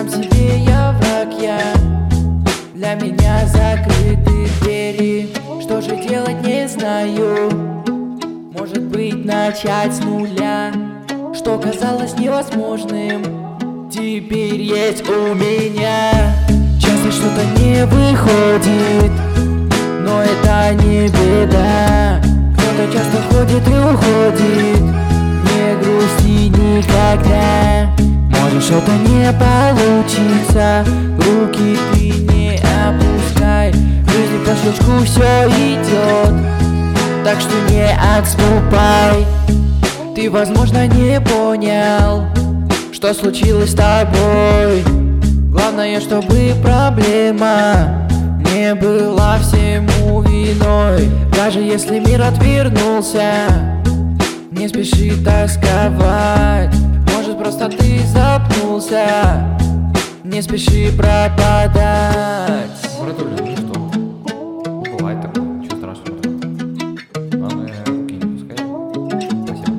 Сам себе я враг, для меня закрыты двери. Что же делать, не знаю. Может быть, начать с нуля, что казалось невозможным, теперь есть у меня. Часто что-то не выходит, но это не беда. Кто-то часто ходит и уходит, не грусти никогда. Может, что-то не получится, руки ты не опускай. В жизни по щелчку все идет, так что не отступай. Ты, возможно, не понял, что случилось с тобой. Главное, чтобы проблема не была всему виной. Даже если мир отвернулся, не спеши тосковать. Может, просто ты запнулся, не спеши пропадать. Братуля, ну что? Бывает такое, ничего страшного. Главное, руки не пускай. Спасибо.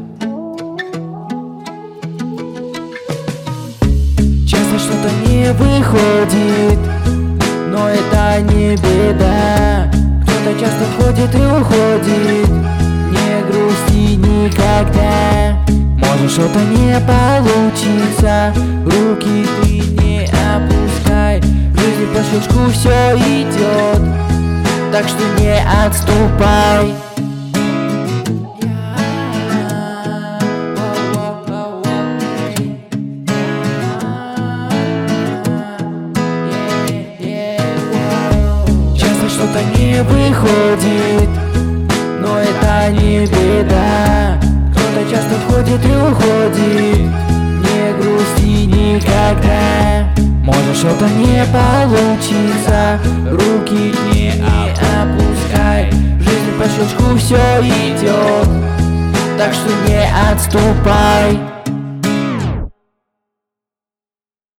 Часто что-то не выходит, но это не беда. Кто-то часто ходит и уходит, не грусти никогда. Может, что-то не получится, руки ты не опускай. В жизни по щелчку все идет, так что не отступай. Часто что-то не выходит, но это не беда. Кто-то часто ходит и уходит, не грусти никогда. Может, что-то не получится, руки не опускай. В жизни по щелчку все идет, так что не отступай.